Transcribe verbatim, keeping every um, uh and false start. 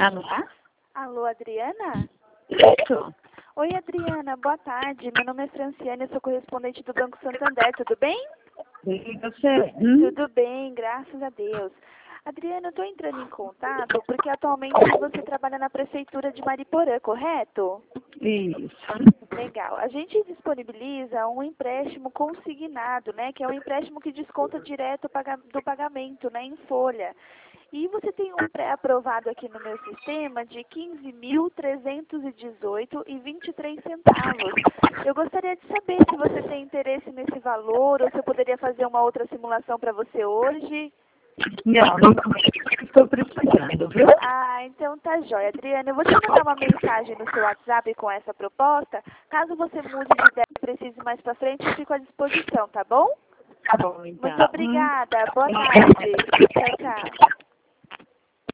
Alô? Alô, Adriana? Isso. Oi, Adriana, boa tarde. Meu nome é Franciane, eu sou correspondente do Banco Santander, tudo bem? E você? Hum? Tudo bem, graças a Deus. Adriana, eu estou entrando em contato porque atualmente você trabalha na Prefeitura de Mariporã, correto? Isso. Legal. A gente disponibiliza um empréstimo consignado, né? Que é um empréstimo que desconta direto paga- do pagamento, né? Em folha. E você tem um pré-aprovado aqui no meu sistema de quinze mil trezentos e dezoito e vinte e três centavos. Eu gostaria de saber se você tem interesse nesse valor ou se eu poderia fazer uma outra simulação para você hoje. Não, não estou precisando, viu? Ah, então tá jóia. Adriana, eu vou te mandar uma mensagem no seu WhatsApp com essa proposta. Caso você mude de ideia e precise mais pra frente, eu fico à disposição, tá bom? Tá bom, então. Muito obrigada. Boa tarde. Tchau, tchau.